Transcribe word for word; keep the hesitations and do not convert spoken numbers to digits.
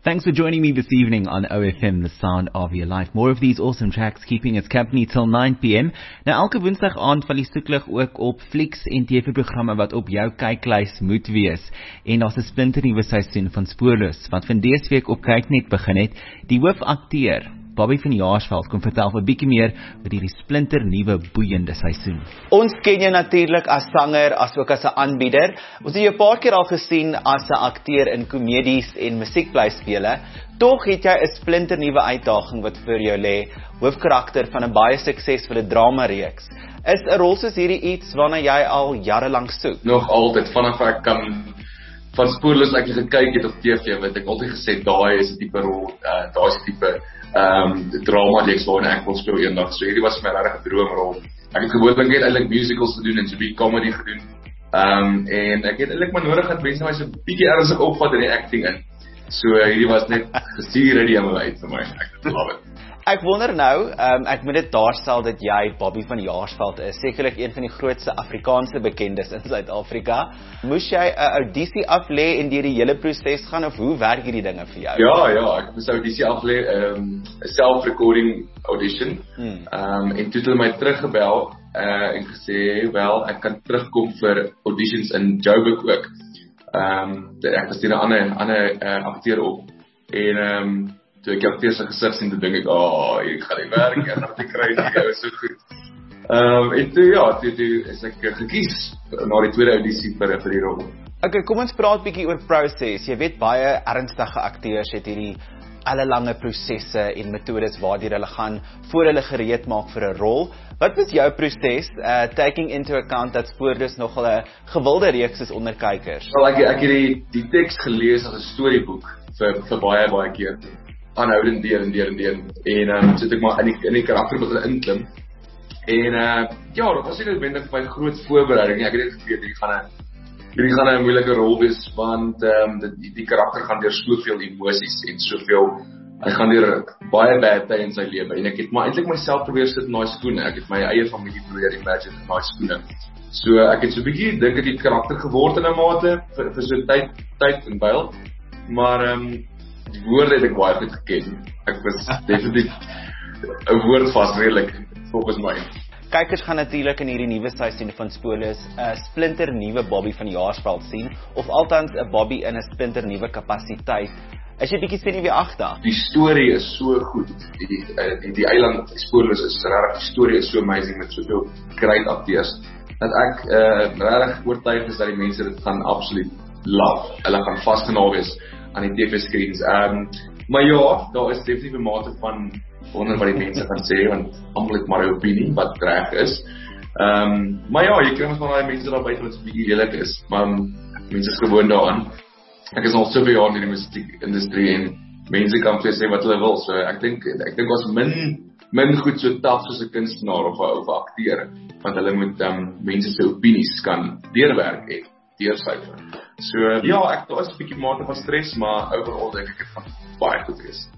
Thanks for joining me this evening on O F M, the sound of your life. More of these awesome tracks keeping us company till nine p m. Nou, elke woensdag aand val die soeklig ook op flieks en T V-programme wat op jou kyklys moet wees. En daar's 'n splinternuwe seisoen van Spoorloos, wat van dese week op Kyknet begin het. Die hoofakteur, Bobby van Jaarsveld, kom vertel 'n bietjie meer oor hierdie splinternuwe boeiende seisoen. Ons ken jou natuurlik as sanger, as ook as 'n aanbieder. Ons het jou 'n paar keer al gesien as 'n akteur in komedies en musiekblyspele. Tog het jy 'n splinternuwe uitdaging wat voor jou lê, hoofkarakter van 'n baie suksesvolle dramareeks. Is 'n rol soos hierdie iets waarna jy al jare lank soek? Nog altyd, vanaf ek kan van Spoorloos ek gekyk het op T V, wat ek altyd gesê, daai is 'n tipe rol, uh, daai is 'n tipe um, drama reeks waarin ek wil speel eendag. So hierdie was my regtig 'n droomrol. Ek het gewoonlik net eintlik musicals gedoen en so 'n bietjie comedy gedoen. Um, en ek het eintlik maar nodig dat mense my so 'n bietjie ernstig opvat in die acting in. So uh, hierdie was net gestuur uit die hemel uit vir my. Ek het love it. Ek wonder nou, um, ek moet dit daarstel dat jy Bobby van Jaarsveld is, sekerlik een van die grootste Afrikaanse bekendes in Suid-Afrika. Moes jy 'n audisie aflê en deur die hele proses gaan, of hoe werk hierdie dinge vir jou? Ja, ja, ek moes 'n audisie aflê, 'n um, self-recording audition. Hmm. Um, en toe het hulle my teruggebel uh, en gesê, wel, ek kan terugkom vir auditions in Joburg ook. Um, ek was hier 'n ander ander uh, akteur op en um, toe ek die akteur se gesig sien, toe dink ek, oh, hier gaan die werk, ek gaan dit kry, dit is so goed. Um, en toe ja, toe, toe is ek gekies na die tweede audisie vir, vir die rol. Okay, kom ons praat bietjie oor proses. Jy weet, baie ernstige akteurs het hierdie ellelange prosesse en metodes waardeur hulle gaan voor hulle gereed maak vir 'n rol. Wat was jou proses, uh, taking into account dat Spoorloos nogal 'n gewilde reeks is onder kykers? Wel, ek, ek het die, die teks gelees as 'n storieboek vir, vir baie, baie keer. Aanhoudend deur en deur en deur. En um, so het ek maar in die, in die karakter begin inklim. En uh, ja, dat was nie noodwendig my groot voorbereiding. Ek het net geweet, hierdie gaan 'n hierdie gaan 'n moeilike rol wees, want um, die, die karakter gaan deur soveel emosies en soveel, hy gaan deur baie bad tye in sy lewe. En ek het maar eintlik myself probeer sit in daai skoene. Ek het my eie familie probeer imagine in daai skoene. So ek het so 'n bietjie dink ek die karakter geword in 'n mate vir, vir so tyd tyd en byl. Maar ehm um, die woorde het ek baie goed geken. Ek was definitief 'n woordvas redelik volgens my. Kykers gaan natuurlik in hierdie nuwe seisoen van Spoorloos 'n splinternuwe Bobby van Jaarsveld sien, of althans 'n Bobby in 'n splinternuwe kapasiteit. As jy bietjie senuweeagtig. Die storie is so goed. Die die, die, die eiland Spoorloos is regtig, die storie is so amazing met soveel great akteurs dat ek uh, regtig oortuig is dat die mense dit gaan absoluut love. Hulle gaan vasgenaal wees aan die T V-screens. Um, maar ja, daar is definitief 'n mate van wonder wat die mense gaan sê, want almal het maar 'n opinie wat reg is. Um, maar ja, jy kry ons maar daai mense daar buite wat so 'n bietjie lelik is, maar um, mense is gewoond daaraan. Ek is al soveel jaar in die musiekindustrie en mense kan vir sê wat hulle wil. So ek dink ek dink ons min min goed so taaf soos 'n kunstenaar of 'n of 'n akteur, want hulle moet um, mense se opinies kan deurwerk en deursyfer. So ja, ek daar is 'n bietjie mate van stres, maar overall dink ek dit gaan baie goed wees.